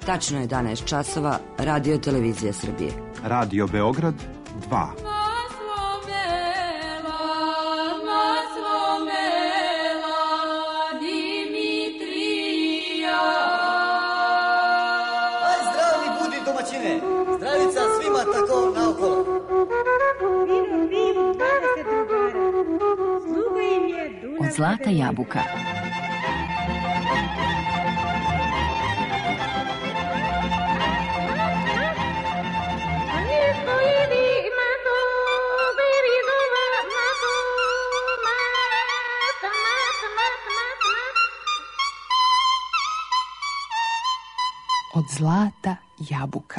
Tačno je 11 časova, Radio Televizija Srbije. Radio Beograd 2. Zdravica svima tako naokolo. Od zlata jabuka. Od zlata jabuka.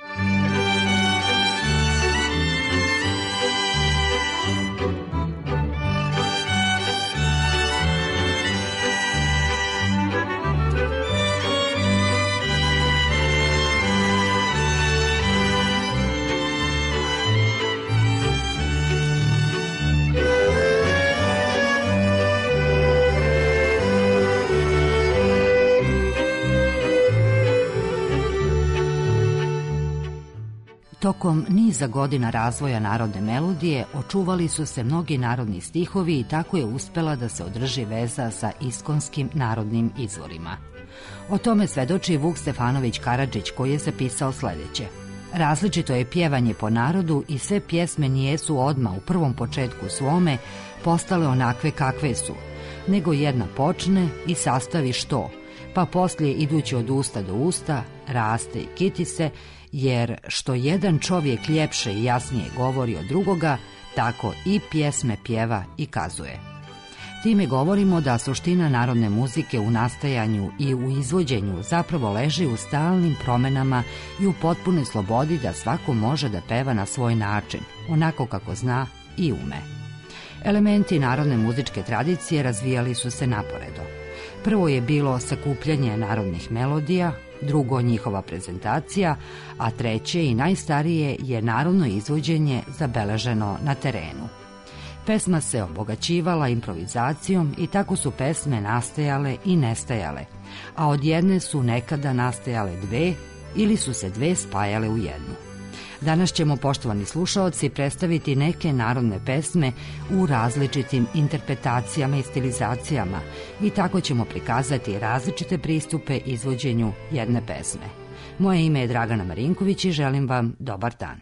Tokom niza godina razvoja narodne melodije očuvali su se mnogi narodni stihovi i tako je uspela da se održi veza sa iskonskim narodnim izvorima. O tome svedoči Vuk Stefanović Karadžić koji je zapisao sledeće. Različito je pjevanje po narodu i sve pjesme nijesu odmah u prvom početku svome postale onakve kakve su, nego jedna počne i sastavi što, pa poslije idući od usta do usta raste i kiti se, jer što jedan čovjek ljepše i jasnije govori od drugoga, tako i pjesme pjeva i kazuje. Time govorimo da suština narodne muzike u nastajanju i u izvođenju zapravo leži u stalnim promenama i u potpunoj slobodi da svako može da peva na svoj način, onako kako zna i ume. Elementi narodne muzičke tradicije razvijali su se naporedo. Prvo je bilo sakupljanje narodnih melodija, drugo njihova prezentacija, a treće i najstarije je narodno izvođenje zabeleženo na terenu. Pesma se obogaćivala improvizacijom i tako su pesme nastajale i nestajale, a od jedne su nekada nastajale dve ili su se dve spajale u jednu. Danas ćemo, poštovani slušaoci, predstaviti neke narodne pesme u različitim interpretacijama i stilizacijama i tako ćemo prikazati različite pristupe izvođenju jedne pesme. Moje ime je Dragana Marinković i želim vam dobar dan.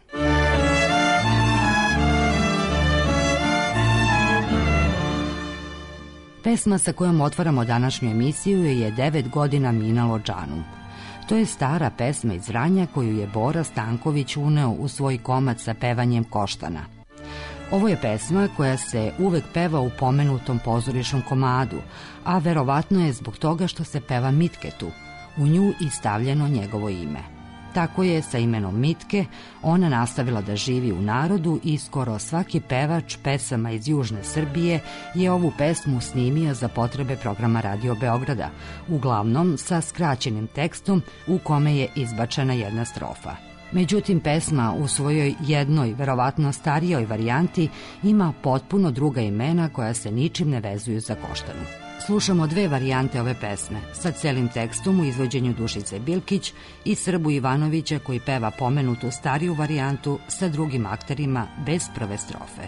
Pesma sa kojom otvaramo današnju emisiju je 9 godina minalo džanu. To je stara pesma iz Vranja koju je Bora Stanković uneo u svoj komad sa pevanjem koštana. Ovo je pesma koja se uvek peva u pomenutom pozorišnom komadu, a verovatno je zbog toga što se peva Mitketu, u nju i stavljeno njegovo ime. Tako je sa imenom Mitke ona nastavila da živi u narodu i skoro svaki pevač pesama iz južne Srbije je ovu pesmu snimio za potrebe programa Radio Beograda, uglavnom sa skraćenim tekstom u kome je izbačena jedna strofa. Međutim, pesma u svojoj jednoj, verovatno starijoj varijanti ima potpuno druga imena koja se ničim ne vezuju za koštanu. Slušamo dve varijante ove pesme, sa celim tekstom u izvođenju Dušice Bilkić i Srbu Ivanovića koji peva pomenutu stariju varijantu sa drugim akterima bez prve strofe.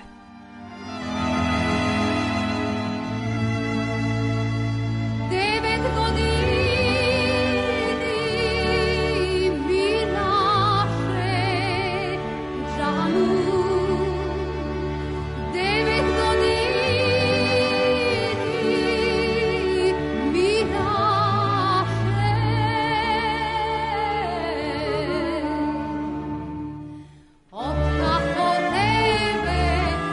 Tebe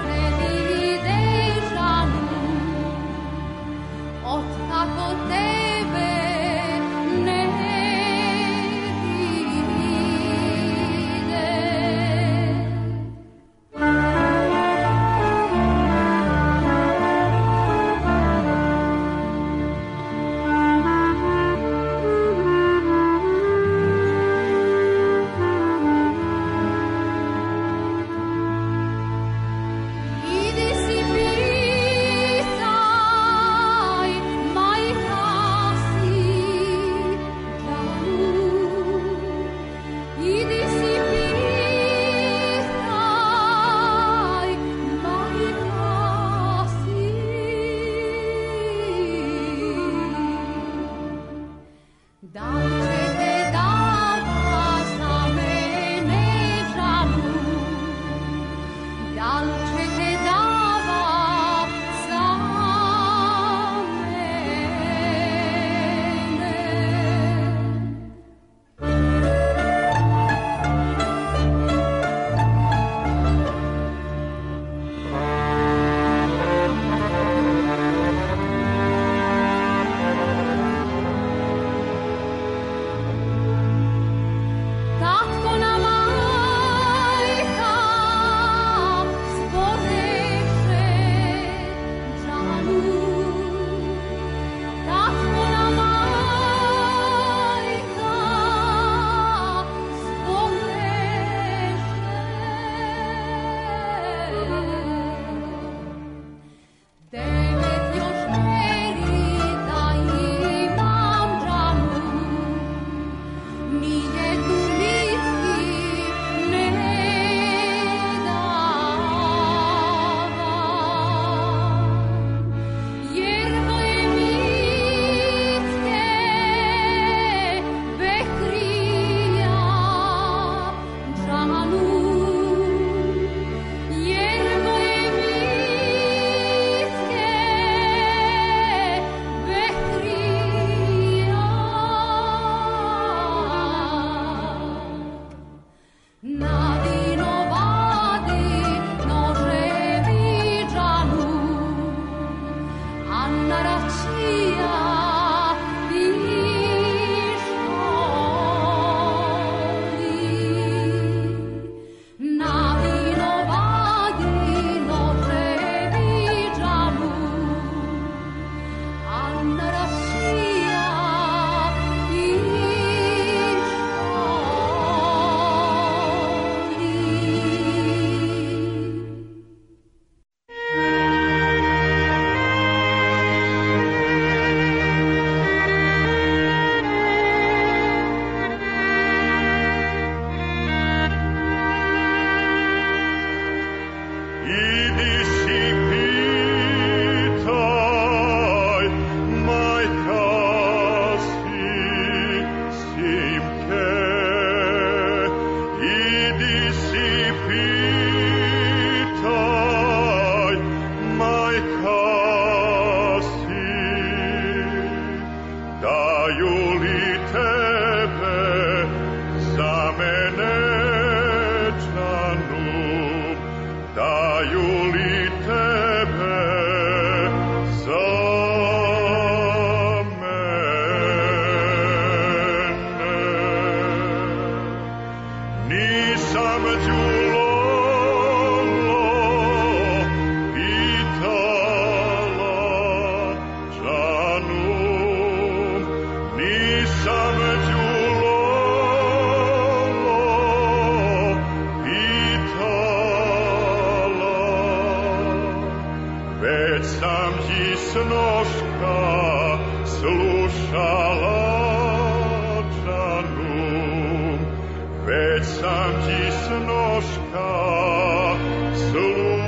sam đulolo pitala džanu, nisam đulolo pitala, već sam ji snoška slušala džanu, već sam ti snoška slušala.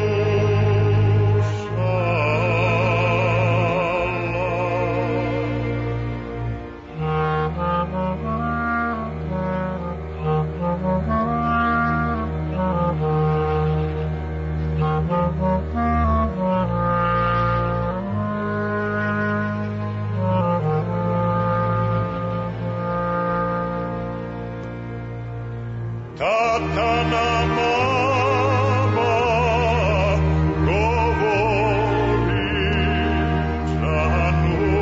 Tatana mama govori džanu,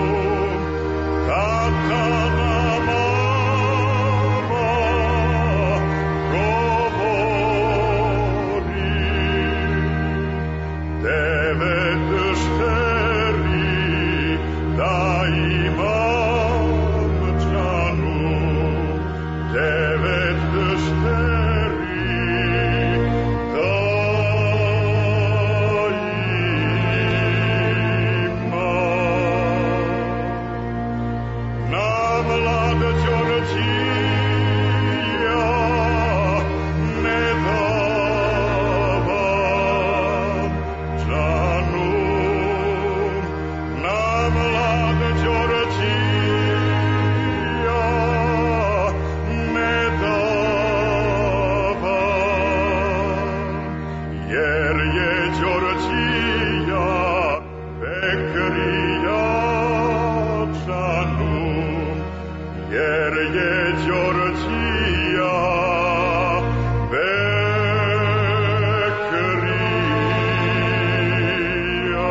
tatana mama govori, devet šteri da imam džanu, devet šteri da imam. Na mlad Đorđija ne davam džanu, na mlad Đorđija ne davam, jer je Đorđija bekrija džanu, jer je Đorđija bekrija.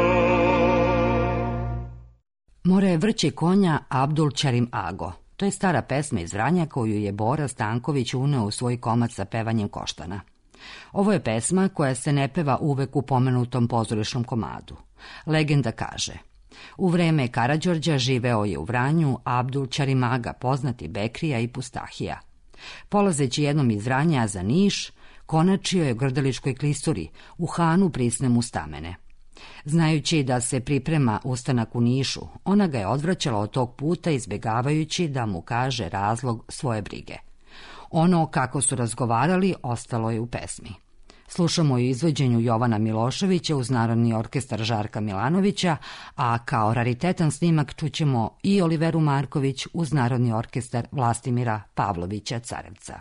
More vrće konja Abdul Čarim Ago. To je stara pesma iz Vranja koju je Bora Stanković uneo u svoj komad sa pevanjem koštana. Ovo je pesma koja se ne peva uvek u pomenutom pozorišnom komadu. Legenda kaže: u vreme Karađorđa živeo je u Vranju Abdul Čarim Aga, poznati bekrija i pustahija. Polazeći jednom iz Vranja za Niš, konačio je u Grdeličkoj klisuri, u hanu prisne mu stamene. Znajući da se priprema ustanak u Nišu, ona ga je odvraćala od tog puta, izbjegavajući da mu kaže razlog svoje brige. Ono kako su razgovarali ostalo je u pesmi. Slušamo ju izvođenju Jovana Miloševića uz Narodni orkestar Žarka Milanovića, a kao raritetan snimak čućemo i Oliveru Marković uz Narodni orkestar Vlastimira Pavlovića Carevca.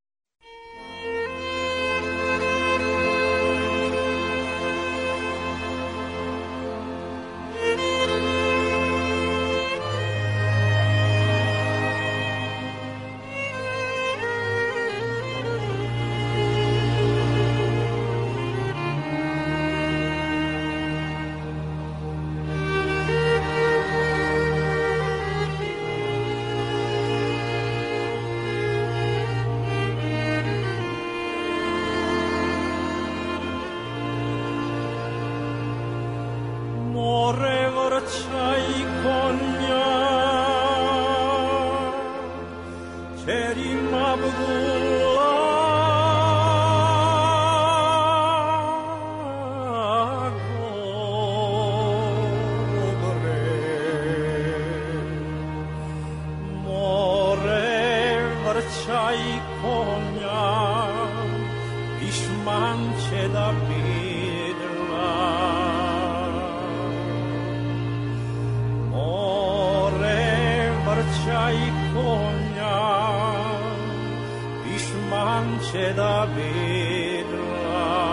More vrća i konja, Čerim Abdula govore. More vrća i konja, Pišman će da bidla. Vrća i konja, Pišman će da bidla.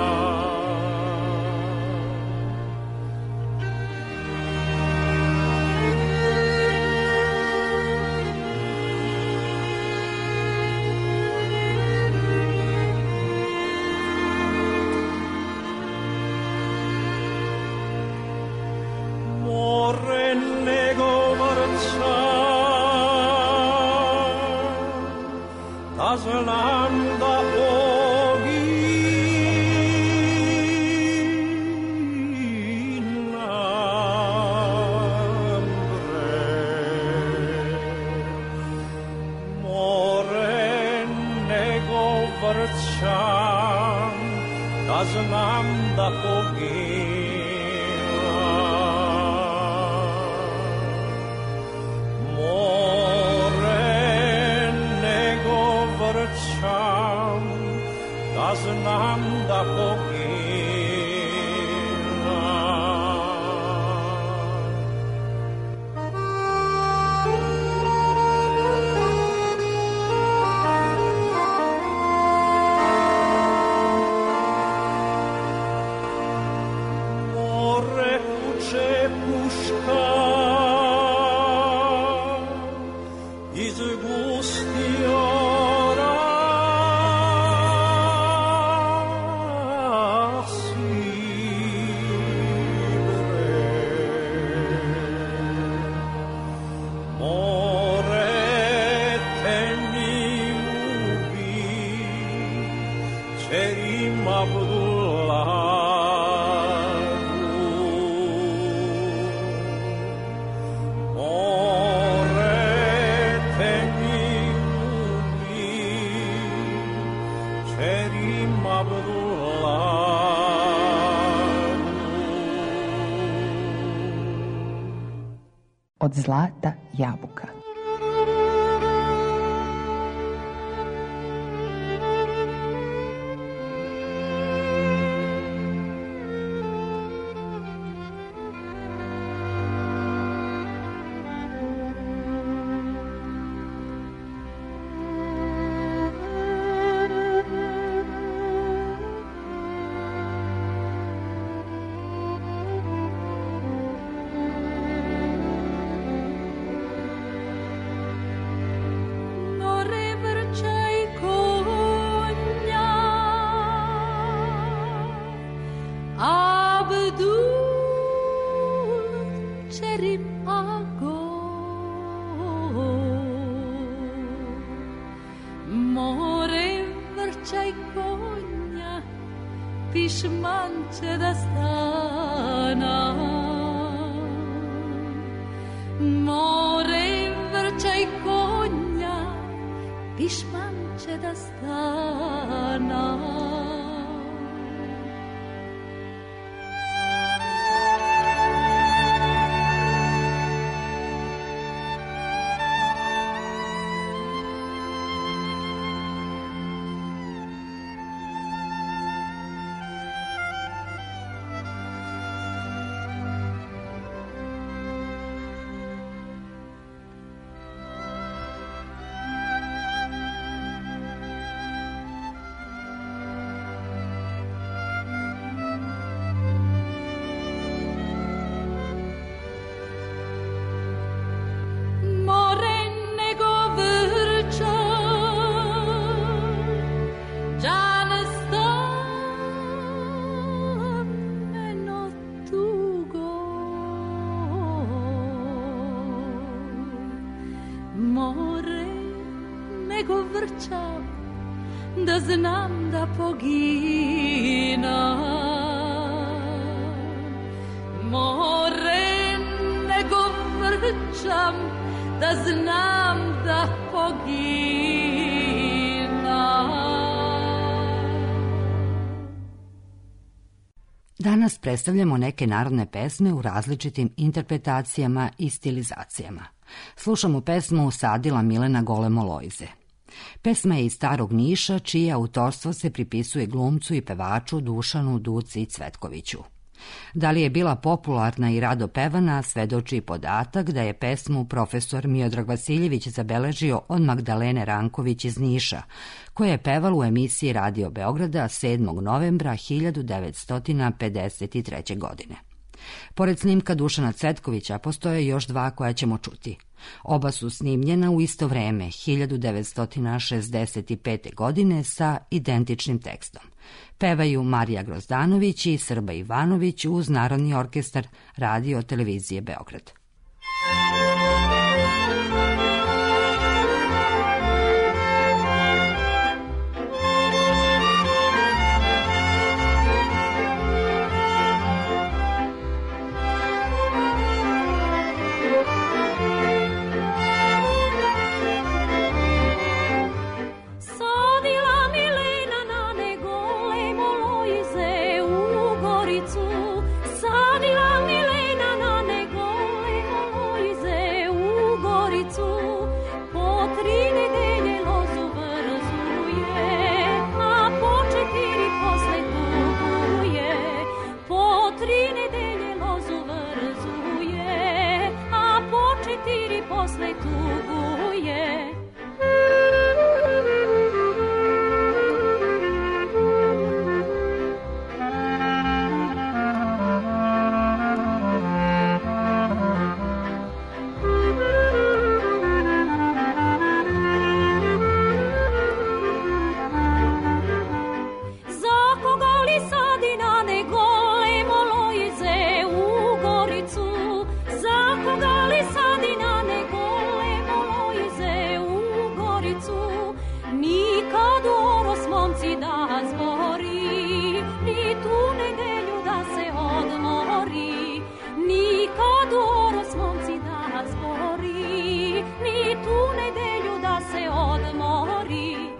More nego vrća, da znam da vrćam, da znam da poginam. More nego vrćam, da znam da poginam. Od zlata jabuka. Pišmanče da stana, more vrčaj konja, pišmanče da stana. Da znam da poginam, more nego vrčam, da znam da poginam. Danas predstavljamo neke narodne pesme u različitim interpretacijama i stilizacijama. Slušamo pesmu Sadila Milena Golemo Lojze. Pesma je iz Starog Niša, čije autorstvo se pripisuje glumcu i pevaču Dušanu Duci Cvetkoviću. Da li je bila popularna i rado pevana, svedoči i podatak da je pesmu profesor Miodrag Vasiljević zabeležio od Magdalene Ranković iz Niša, koja je pevala u emisiji Radio Beograda 7. novembra 1953. godine. Pored snimka Dušana Cvetkovića postoje još dva koja ćemo čuti. Oba su snimljena u isto vreme, 1965. godine, sa identičnim tekstom. Pevaju Marija Grozdanović i Srba Ivanović uz Narodni orkestar Radio Televizije Beograd. Sadila Milena zbori, ni tu nedelju da se odmori, ni kad oros momci da zbori, ni tu nedelju da se odmori.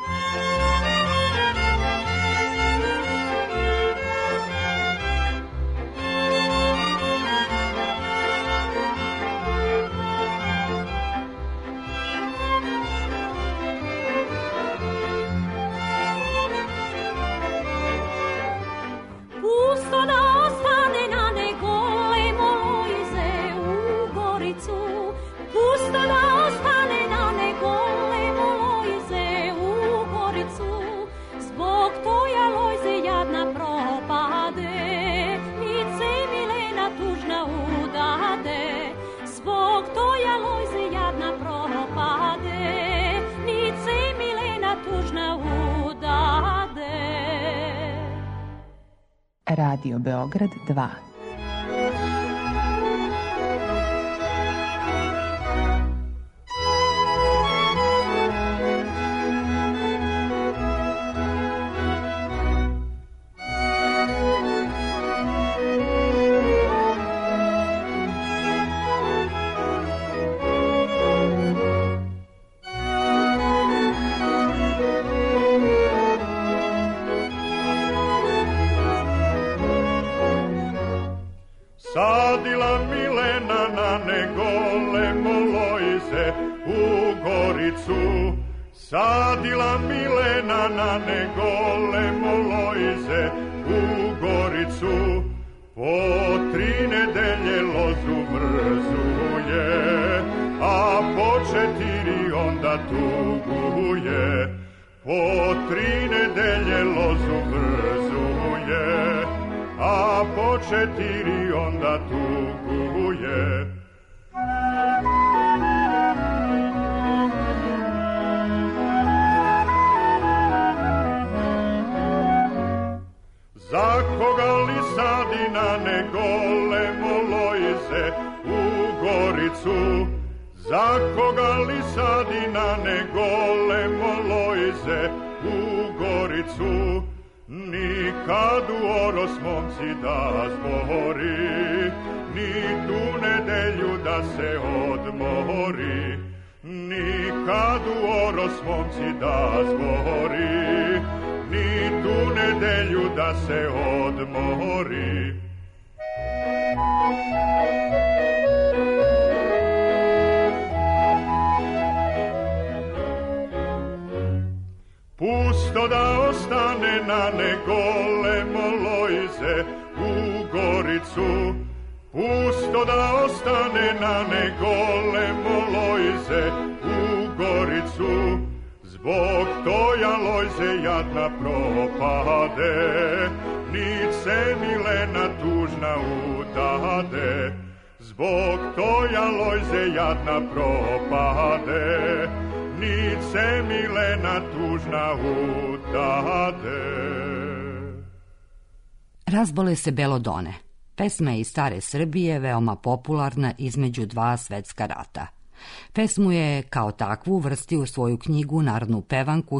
Pusto da ostane na negole Molojze u Goricu, pusto da ostane na negole Molojze u Goricu, zbog toja Lojze jadna propade, nice Milena tužna udade, zbog toja Lojze jadna propade, nice Milena tužna udade. Radio Beograd 2. Sadila Milena na negole Molojze u Goricu, sadila Milena na negole Molojze u Goricu, po 3 nedelje lozu vrzuje, a po 4 onda tuguje, po 3 nedelje lozu vrzuje, a po 4 onda tuguje. Za koga li sadi na negole Molojze u Goricu, za koga li sadi na negole Molojze u Goricu, nikad u oros momci da zbori, ni tu nedelju da se odmori, nikad u oros momci da zbori, ni tu nedelju da se odmori. Pusto da ostane na negole Molojze u Goricu, pusto da ostane na negole Molojze u Goricu, zbog toja Lojze jadna propade, nice Milena tužna udade, zbog toja Lojze jadna propade, nice Milena tužna udade. Razbole se belodone. Pesma je iz stare Srbije veoma popularna između 2 svetska rata. Pesmu je kao takvu uvrstio u svoju knjigu Narodnu pevanku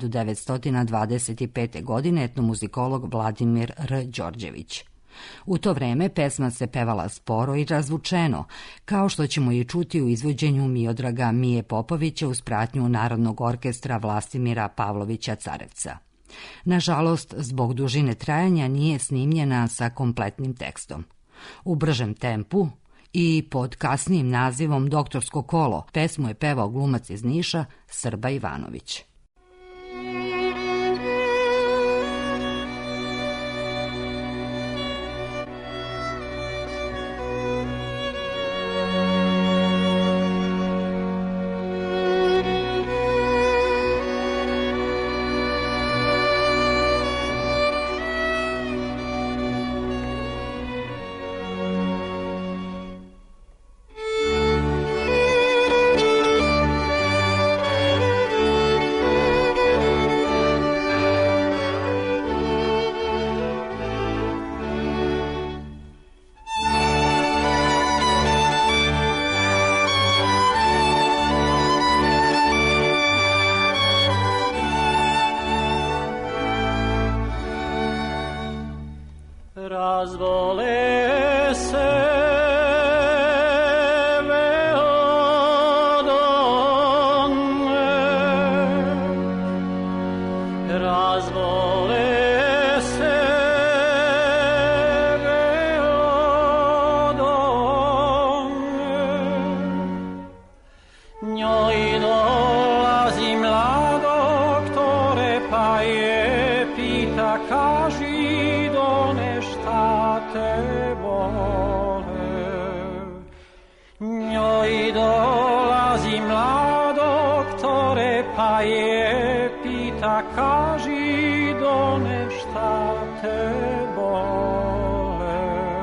1925. godine etnomuzikolog Vladimir R. Đorđević. U to vreme pesma se pevala sporo i razvučeno, kao što ćemo i čuti u izvođenju Miodraga Mije Popovića uz pratnju Narodnog orkestra Vlastimira Pavlovića Carevca. Nažalost, zbog dužine trajanja nije snimljena sa kompletnim tekstom. U bržem tempu i pod kasnijim nazivom Doktorsko kolo pesmu je pevao glumac iz Niša Srba Ivanović. Thank you. Kaži done šta te bole.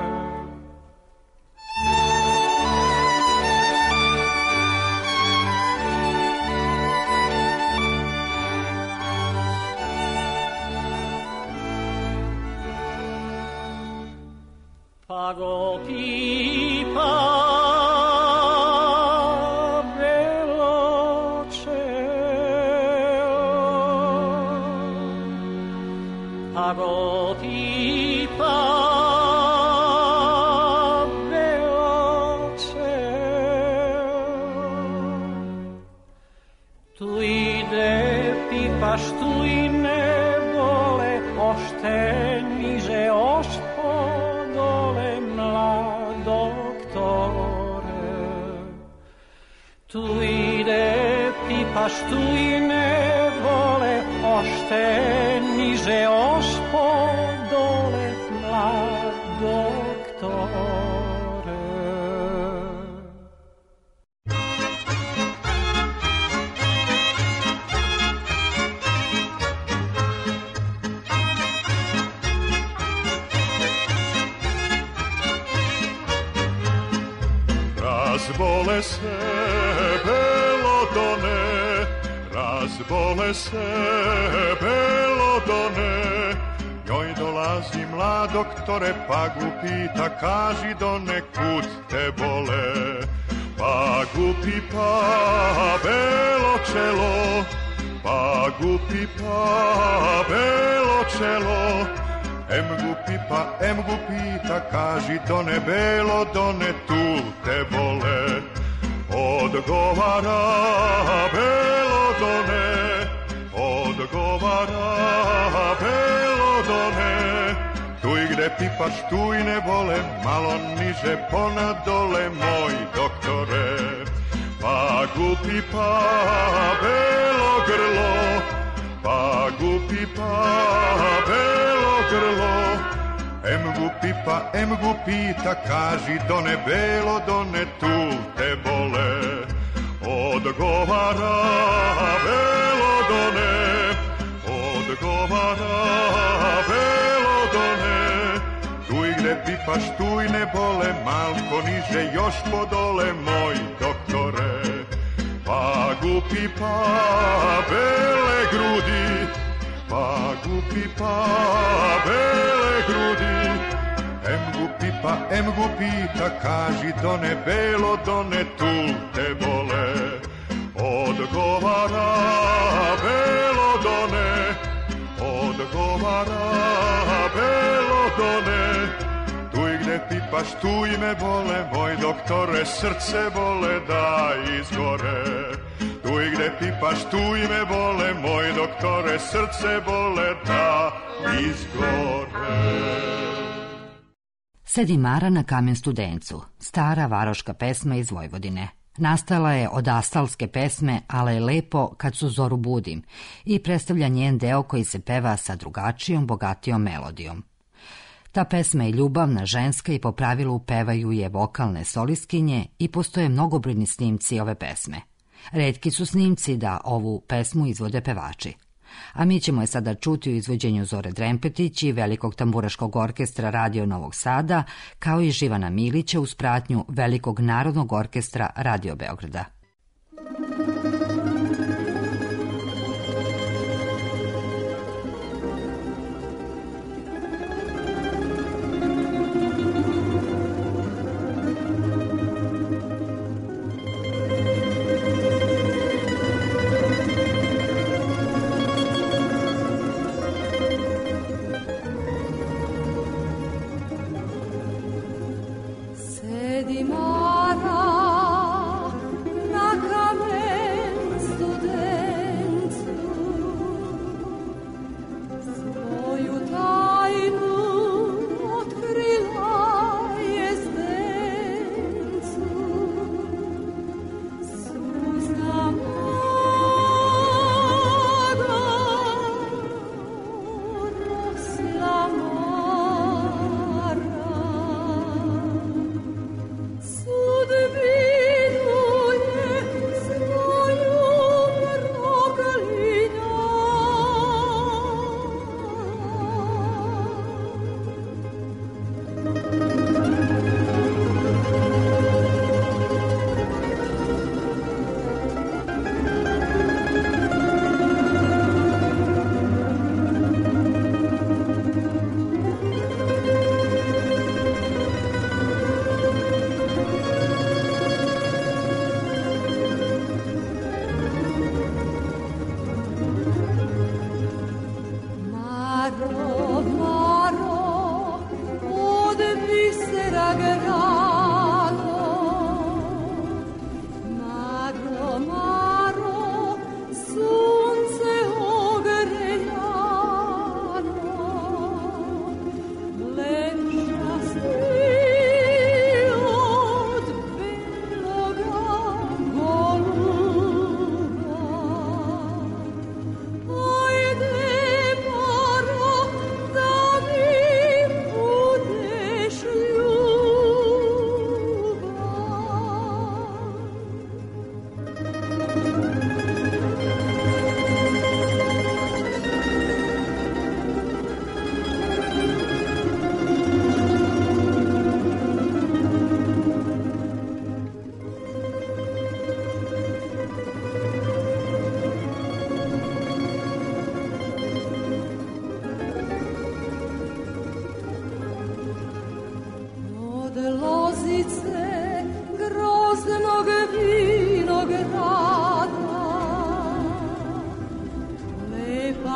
Pa go pipa tu i ne bole ošte niže ospodole mlad doktore. Tu ide pipaš, tu i ne bole ošte niže ospodole mlad doktore. Razbole se belodone, razbole se belodone, njoj dolazi mlad doktore, pa gu pita, kaži done kud te bole. Pa gu pipa belo čelo, pa gu pipa belo čelo, em gu pita, kaži done belo done tu te bole. Odgovara belo done, odgovara belo done, tu i gde pipaš, tu i ne bole, malo niže ponadole moj doktore. Pa gu pipa belo grlo, pa gu pipa belo grlo, em gu pita, kaži done belo done tu te bole. Odgovara belo done, odgovara belo done, tu i gde pipaš, tu i ne bole, malko niže još podole moj doktore. Pa gu pipa bele grudi, pa gu pipa bele grudi, em gu pita, kaži done belo done tu te bole. Odgovara belo done, odgovara belo done, tu i gde pipaš, tu i me bole, moj doktore, srce bole da izgore. Tu i gde pipaš, tu i me bole, moj doktore, srce bole da izgore. Sedi Mara na kamen Studencu, stara varoška pesma iz Vojvodine. Nastala je od astalske pesme Ale je lepo kad su zoru budim i predstavlja njen deo koji se peva sa drugačijom, bogatijom melodijom. Ta pesma je ljubavna, ženska i po pravilu pevaju je vokalne solistkinje i postoje mnogobrojni snimci ove pesme. Retki su snimci da ovu pesmu izvode pevači. A mi ćemo je sada čuti u izvođenju Zore Drempetić i Velikog tamburaškog orkestra Radio Novog Sada, kao i Živana Milića uz pratnju Velikog narodnog orkestra Radio Beograda. Sedi Mara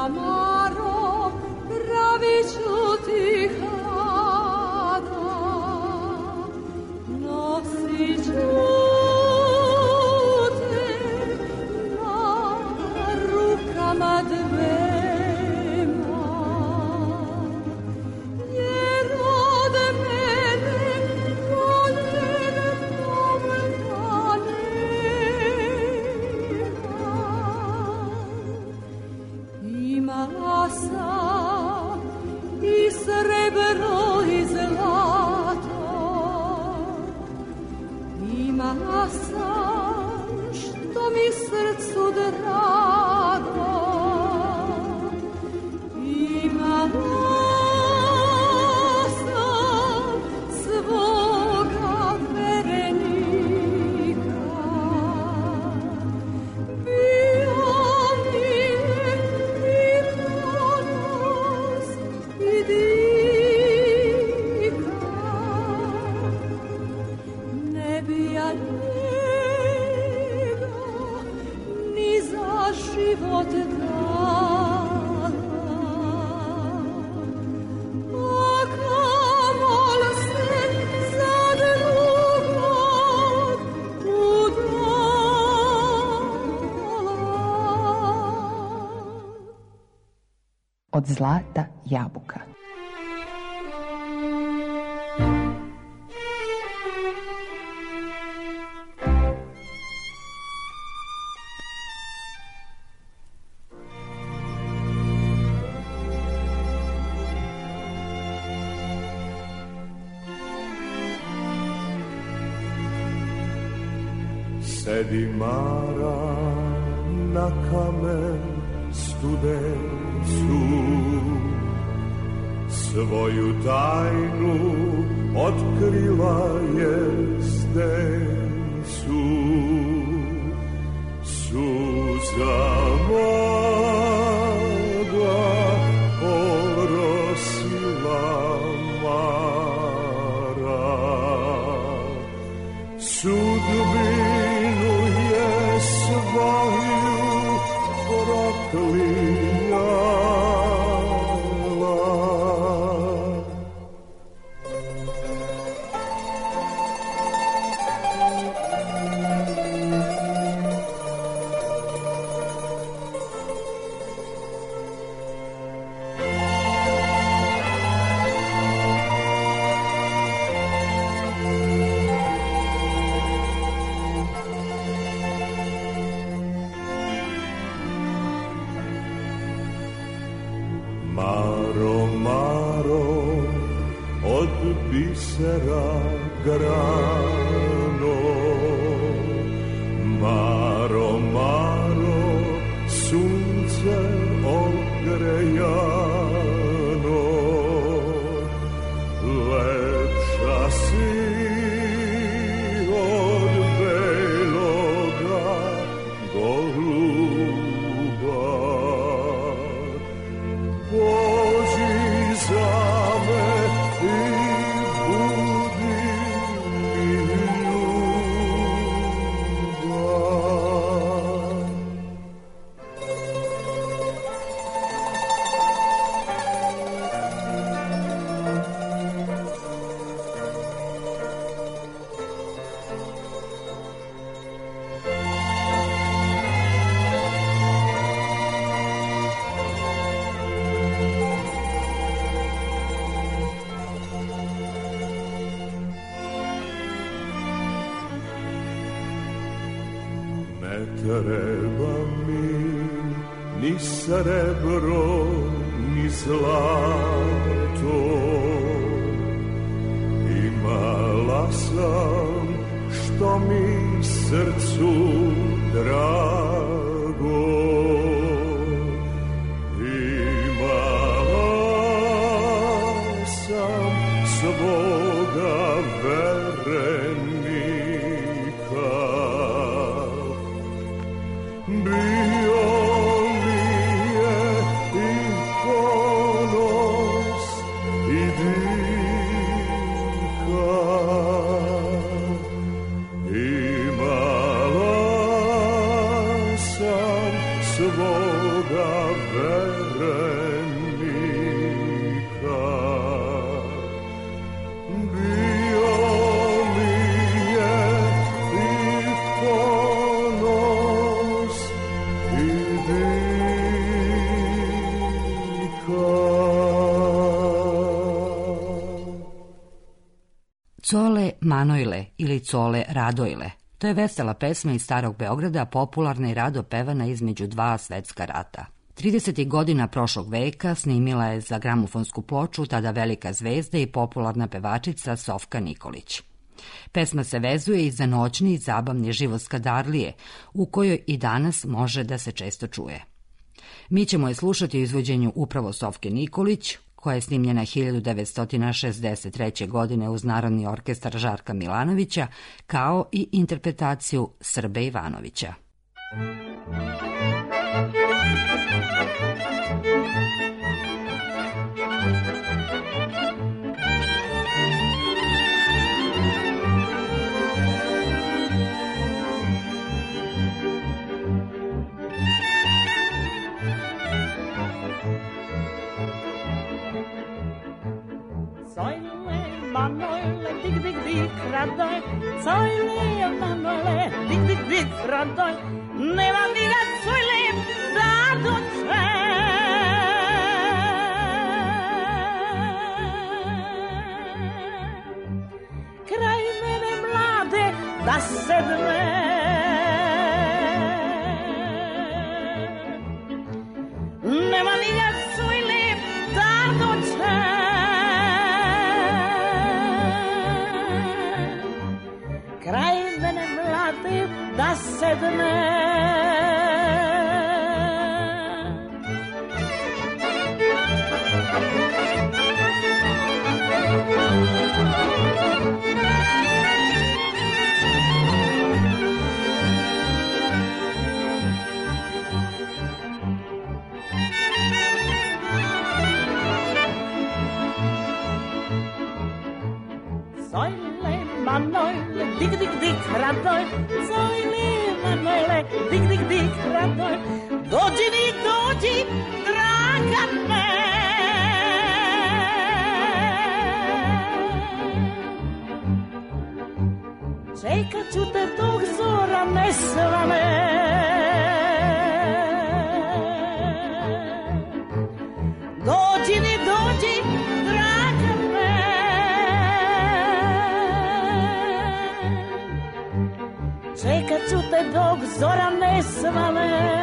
Tamaro, pravit ću ti hlada, nosit ću te na rukama dvema, jer od mene voljen pomna nema. Imala sam i srebro i zlato, imala sam što mi srcu drago, imala sam svoga verenika, bio mi je i ponos i dika, ne bi ja njega ni za život dala, a kamol se za drugog udala. Od zlata jabuka. Sedi Mara na kamen studencu, svoju tajnu otkrila je stencu. Suza moga orosila Mara, sudbinu je svoju proklinjala. Maro, Maro, od bisera grano, Maro, Maro, sunce ogrejano, lepša si od beloga goluba. Pođi za me i budi mi ljubav. Ne treba mi ni srebro, ni zlato, imala sam što mi srcu drago, imala sam svoga verenika, bio mi je i ponos i dika, imala Cole Manojle ili Cole Radojle. To je vesela pesma iz Starog Beograda, popularna i rado pevana između dva svetska rata. 30. godina prošlog veka snimila je za gramofonsku ploču tada velika zvezda i popularna pevačica Sofka Nikolić. Pesma se vezuje i za noćni i zabavni život Skadarlije, u kojoj i danas može da se često čuje. Mi ćemo je slušati u izvođenju upravo Sofke Nikolić, koja je snimljena 1963. godine uz Narodni orkestar Žarka Milanovića, kao i interpretaciju Srbe Ivanovića. Manojle, dig, dig, dig, radoj, cojle, manojle, dig, dig, dig, radoj, nema mi ga cojle, da doče. Kraj mene mlade, da sedme, nema mi ga cojle, da doče. Kraj mene mlade da sedne. Manojle, dig, dig, dig, radoj, zojle, manojle, dig, dig, dig, radoj, dođi mi, dođi, draga me. Čekat ću te dok zora ne svane. Dođi mi, dođi, draga me. Čekat ću te dok zora ne svane.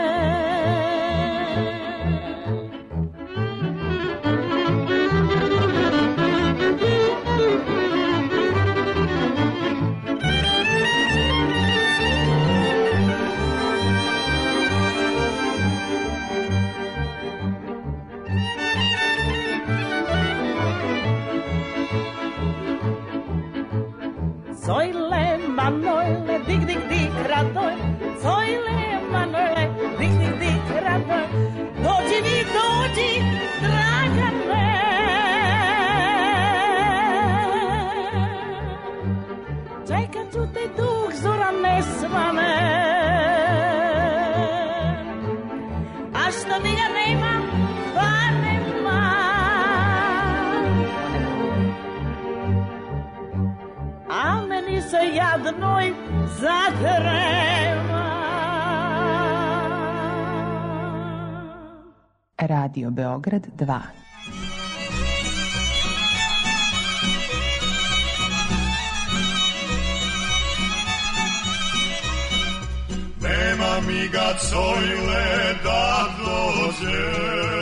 Zojle, manojle, dig, dig, dig, radoj, zojle, manojle, dig, dig, dig, radoj, dođi mi, dođi, draga me. Čekat ću te dok zora ne svane. A što mi ga nema, pa nema. A meni se jadnoj zatrema. Radio Beograd 2. Nema mi ga cojle da dođe.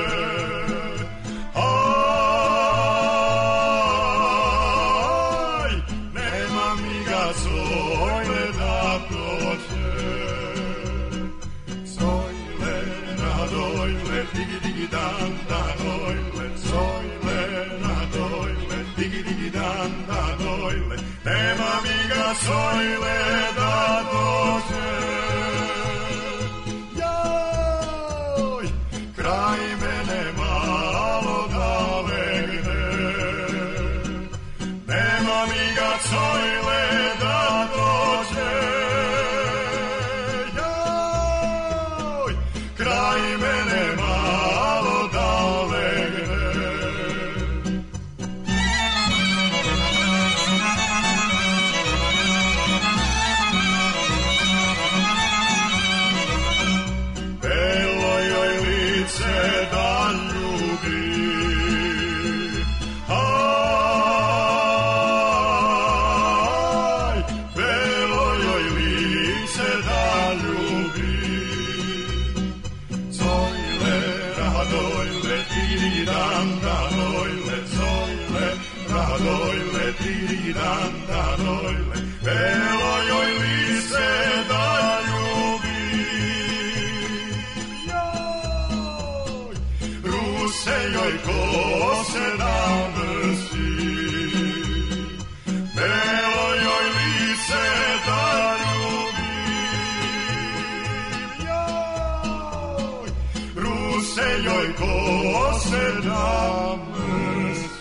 Zojle da dođe, joj, kraj mene malo da legne. Nema mi ga zojle da dođe, joj, kraj mene malo da radojle, tiri dan danojle, zojle, radojle, tiri dan danojle, belo joj lice da ljubi. Joj, ruse joj kose da mrsi, belo joj lice da ljubi. Joj, ruse joj kose da mrsi.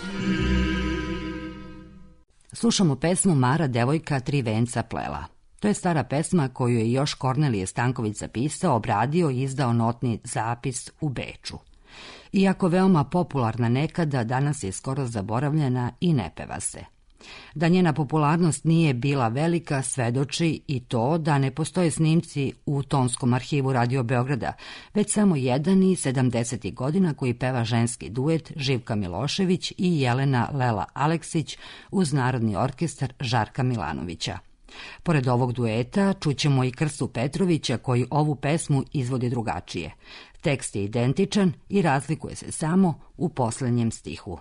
Slušamo pesmu Mara devojka tri venca plela. To je stara pesma koju je još Kornelije Stanković zapisao, obradio i izdao notni zapis u Beču. Iako veoma popularna nekada, danas je skoro zaboravljena i ne peva se. Da njena popularnost nije bila velika svedoči i to da ne postoje snimci u tonskom arhivu Radio Beograda, već samo jedan iz 70. godina koji peva ženski duet Živka Milošević i Jelena Lela Aleksić uz Narodni orkestar Žarka Milanovića. Pored ovog dueta čućemo i Krstu Petrovića koji ovu pesmu izvodi drugačije. Tekst je identičan i razlikuje se samo u poslednjem stihu.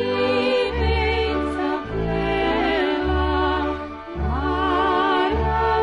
Mara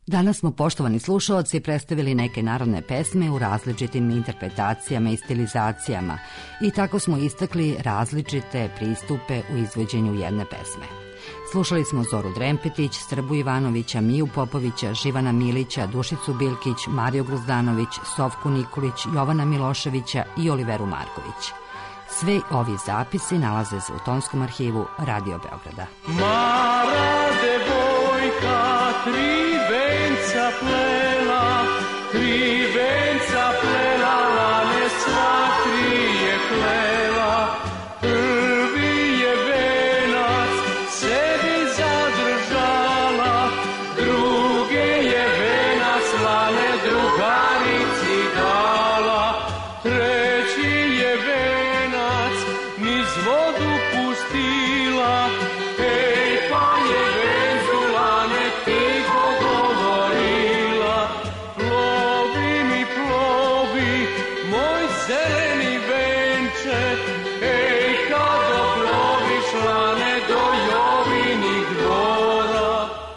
Danas smo, poštovani slušaoci, predstavili neke narodne pesme u različitim interpretacijama i stilizacijama i tako smo istakli različite pristupe u izvođenju jedne pesme. Slušali smo Zoru Drempetić, Strbu Ivanovića, Miju Popovića, Živana Milića, Dušicu Bilkić, Mariju Grozdanović, Sofku Nikolić, Jovana Miloševića i Oliveru Marković. Sve ovi zapisi nalaze se u tonskom arhivu Radio Beograda. Mara devojka tri venca plela, lane sva tri je plela. Prvi je venac sebi zadržala, druge je venac lane drugarici dala. Treći je venac niz vodu pustila, ej pa je vencu lane tiho govorila. Plovi mi plovi, moj zeleni venče, ej kad doploviš lane do Jovinih dvora.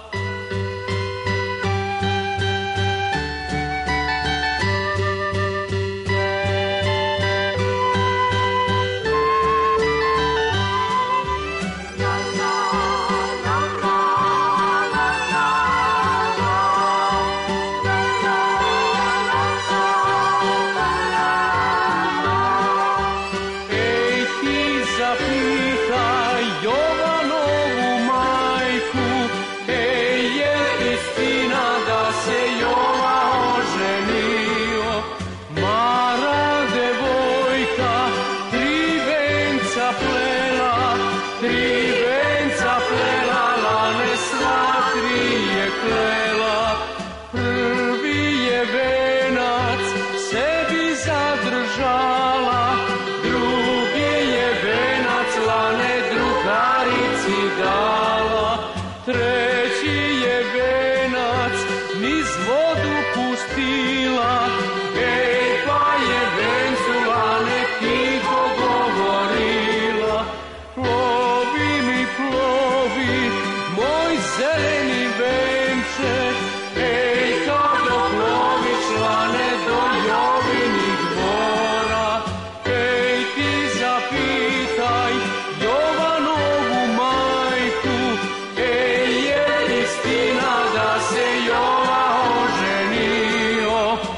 Zapitaj Jovanovu majku, ej je istina da se Jova oženio. Mara devojka tri venca plela, lane sva tri je plela. Prvi je venac sebi zadržala, drugi je venac lane drugarici dala. Treći je venac niz vodu pustila, ej pa je vencu lane tiho govorila. Plovi mi plovi, moj zeleni venče, ej kad doploviš lane do Jovinih dvora. Ej ti zapitaj Jovanovu majku, ej je istina da se Jova oženio.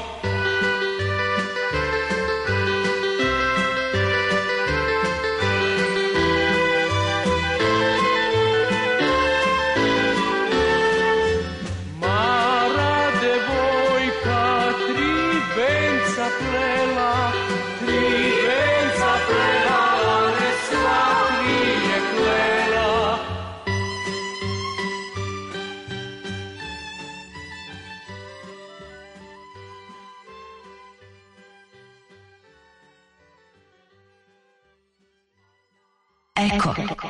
Mara devojka tri venca plela, lane sva tri je plela. Eko.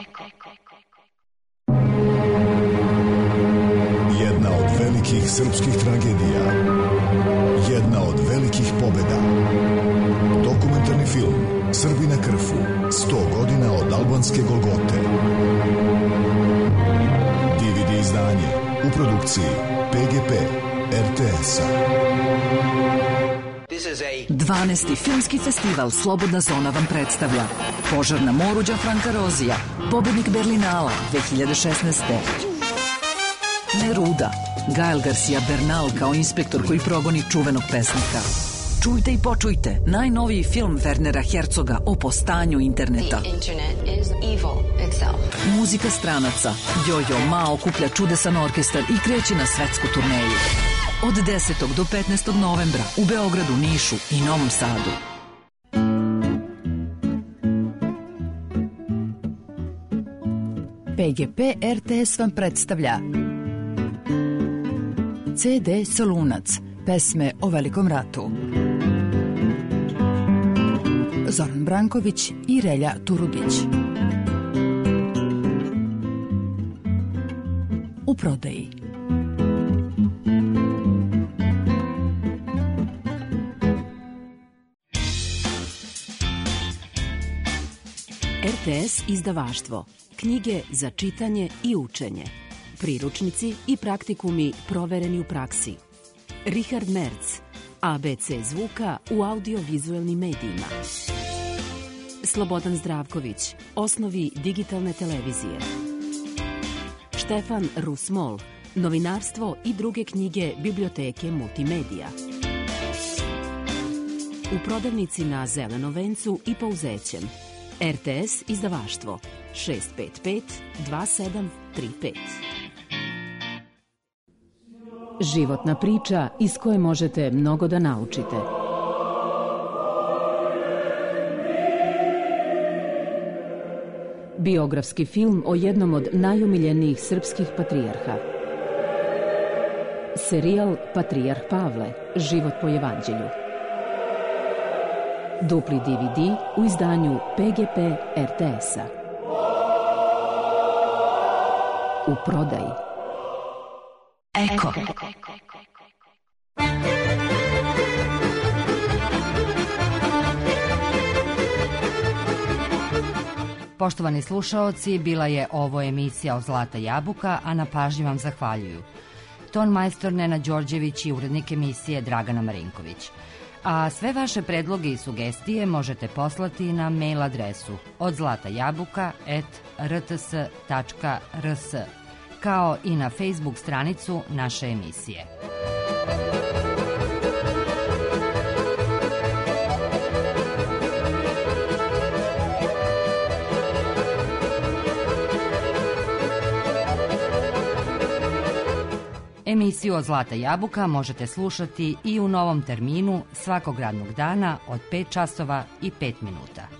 Jedna od velikih srpskih tragedija. Jedna od velikih pobeda. Dokumentarni film Srbi na Krfu. 100 godina od albanske Golgote. DVD izdanje u produkciji PGP RTS-a. 12. filmski festival Slobodna zona vam predstavlja Požar na moru Đafranka Rozija, pobednik Berlinala 2016. Neruda, Gael Garcia Bernal kao inspektor koji progoni čuvenog pesnika. Čujte i počujte najnoviji film Wernera Herzoga o postanju interneta. Muzika stranaca. Jojo Ma okuplja čudesan orkestar i kreće na svetsku turneju. Od 10. do 15. novembra u Beogradu, Nišu i Novom Sadu. PGP RTS vam predstavlja CD Solunac, pesme o Velikom ratu. Zoran Branković i Relja Turudić. U prodaji. RTS izdavaštvo. Knjige za čitanje i učenje. priručnici i praktikumi provereni u praksi. Richard Merz, ABC zvuka u audiovizuelnim medijima. Slobodan Zdravković, osnovi digitalne televizije. Štefan Rusmol, novinarstvo i druge knjige biblioteke Multimedija. U prodavnici na Zelenom vencu i Pouzećem. RTS izdavaštvo 655 2735. Životna priča iz koje možete mnogo da naučite. Biografski film o jednom od najomiljenijih srpskih patrijarha. Serijal Patrijarh Pavle, život po evanđelju. Dupli DVD u izdanju PGP RTS-a. U prodaji. Eko. Poštovani slušaoci, bila je ovo emisija o Zlata jabuka, a na pažnji vam zahvaljuju ton majstor Nena Đorđević i urednik emisije Dragana Marinković. A sve vaše predloge i sugestije možete poslati na mail adresu odzlatajabuka@rts.rs, kao i na Facebook stranicu naše emisije. Emisiju od Zlata jabuka možete slušati i u novom terminu svakog radnog dana od 5 časova i 5 minuta.